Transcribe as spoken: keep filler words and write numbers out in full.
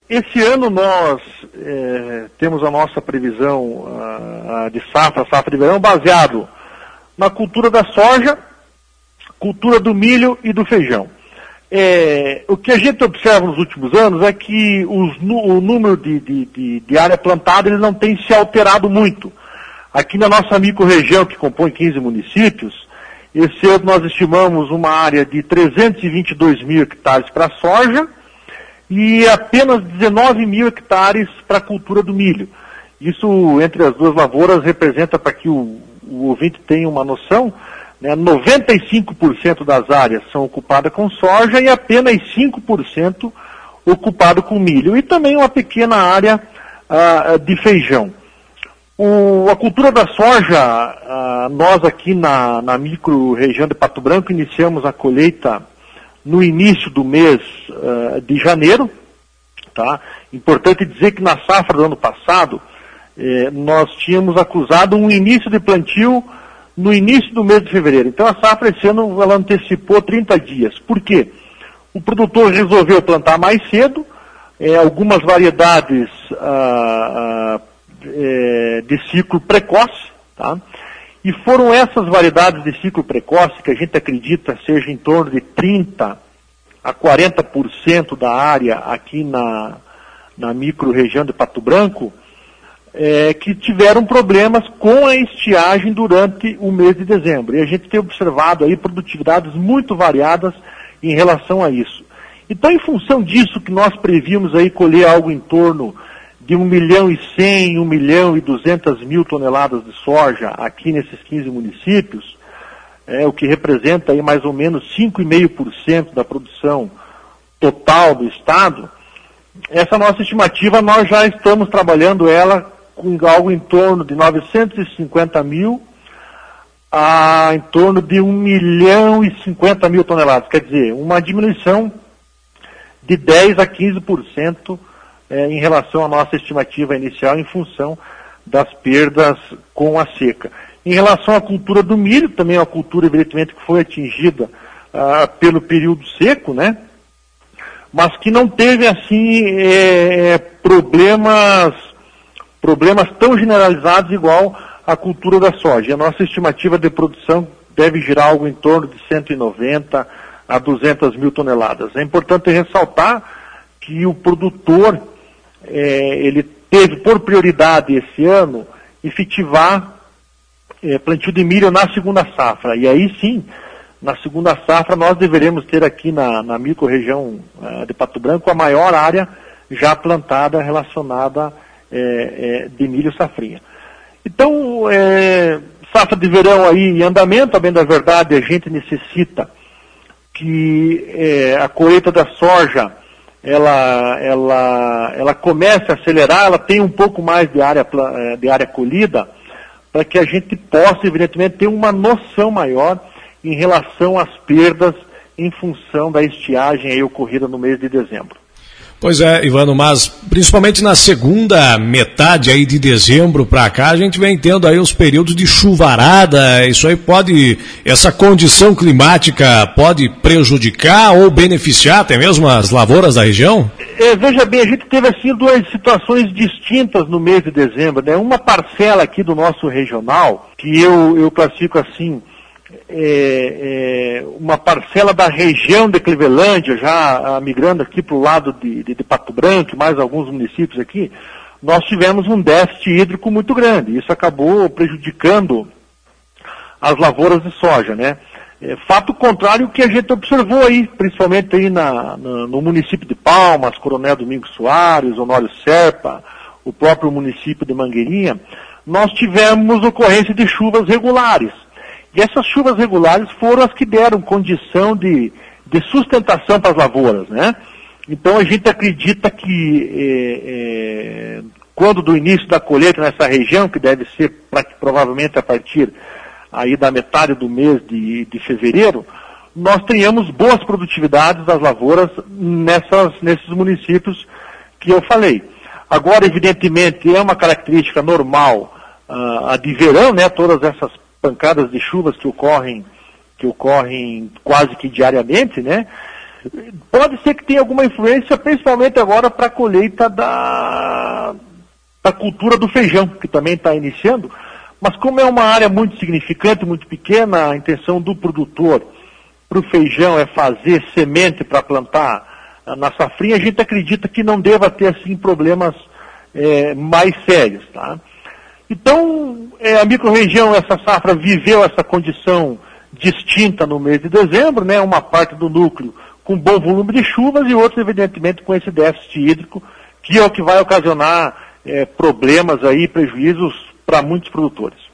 Esse ano nós é, temos a nossa previsão a, a de safra, safra de verão, baseado na cultura da soja, cultura do milho e do feijão. É, o que a gente observa nos últimos anos é que os, o número de, de, de, de área plantada ele não tem se alterado muito. Aqui na nossa micro-região, que compõe quinze municípios, esse ano nós estimamos uma área de trezentos e vinte e dois mil hectares para soja e apenas dezenove mil hectares para a cultura do milho. Isso, entre as duas lavouras, representa, para que o, o ouvinte tenha uma noção, né, noventa e cinco por cento das áreas são ocupadas com soja e apenas cinco por cento ocupado com milho. E também uma pequena área ah, de feijão. O, a cultura da soja, ah, nós aqui na, na micro-região de Pato Branco iniciamos a colheita no início do mês uh, de janeiro, tá? Importante dizer que na safra do ano passado, eh, nós tínhamos acusado um início de plantio no início do mês de fevereiro. Então a safra esse ano ela antecipou trinta dias. Por quê? O produtor resolveu plantar mais cedo, eh, algumas variedades ah, ah, eh, de ciclo precoce, tá? E foram essas variedades de ciclo precoce, que a gente acredita seja em torno de trinta a quarenta por cento da área aqui na, na micro-região de Pato Branco, é, que tiveram problemas com a estiagem durante o mês de dezembro. E a gente tem observado aí produtividades muito variadas em relação a isso. Então, em função disso que nós prevíamos aí colher algo em torno de um milhão e cem, um milhão e duzentas mil toneladas de soja aqui nesses quinze municípios, é, o que representa aí mais ou menos cinco vírgula cinco por cento da produção total do estado. Essa nossa estimativa nós já estamos trabalhando ela com algo em torno de novecentos e cinquenta mil a em torno de um milhão e cinquenta mil toneladas, quer dizer, uma diminuição de dez a quinze por cento É, em relação à nossa estimativa inicial em função das perdas com a seca. Em relação à cultura do milho, também é uma cultura, evidentemente, que foi atingida ah, pelo período seco, né? Mas que não teve, assim, é, problemas, problemas tão generalizados igual à cultura da soja. A nossa estimativa de produção deve girar algo em torno de cento e noventa a duzentas mil toneladas. É importante ressaltar que o produtor É, ele teve por prioridade esse ano efetivar é, plantio de milho na segunda safra. E aí sim, na segunda safra nós deveremos ter aqui na, na micro-região uh, de Pato Branco a maior área já plantada relacionada é, é, de milho safrinha. Então, é, safra de verão aí em andamento, a bem da verdade a gente necessita que é, a colheita da soja ela, ela, ela comece a acelerar, ela tem um pouco mais de área, de área colhida, para que a gente possa, evidentemente, ter uma noção maior em relação às perdas em função da estiagem aí ocorrida no mês de dezembro. Pois é, Ivano, mas principalmente na segunda metade aí de dezembro para cá, a gente vem tendo aí os períodos de chuvarada. Isso aí pode, essa condição climática pode prejudicar ou beneficiar até mesmo as lavouras da região? É, veja bem, a gente teve assim duas situações distintas no mês de dezembro, né? Uma parcela aqui do nosso regional, que eu, eu classifico assim, É, é, uma parcela da região de Clevelândia, já ah, migrando aqui para o lado de, de, de Pato Branco, mais alguns municípios aqui, nós tivemos um déficit hídrico muito grande. Isso acabou prejudicando as lavouras de soja, né? É, fato contrário que a gente observou aí, principalmente aí na, na, no município de Palmas, Coronel Domingos Soares, Honório Serpa, o próprio município de Mangueirinha, nós tivemos ocorrência de chuvas regulares. E essas chuvas regulares foram as que deram condição de, de sustentação para as lavouras, né? Então a gente acredita que é, é, quando do início da colheita nessa região, que deve ser pra, provavelmente a partir aí da metade do mês de, de fevereiro, nós tenhamos boas produtividades das lavouras nessas, nesses municípios que eu falei. Agora, evidentemente, é uma característica normal uh, a de verão, né? Todas essas pancadas de chuvas que ocorrem, que ocorrem quase que diariamente, né? Pode ser que tenha alguma influência, principalmente agora para a colheita da, da cultura do feijão, que também está iniciando, mas como é uma área muito significante, muito pequena, a intenção do produtor para o feijão é fazer semente para plantar na safrinha, a gente acredita que não deva ter assim problemas é, mais sérios, tá? Então, é, a microrregião, essa safra, viveu essa condição distinta no mês de dezembro, né? Uma parte do núcleo com bom volume de chuvas e outros, evidentemente, com esse déficit hídrico, que é o que vai ocasionar é, problemas aí, prejuízos para muitos produtores.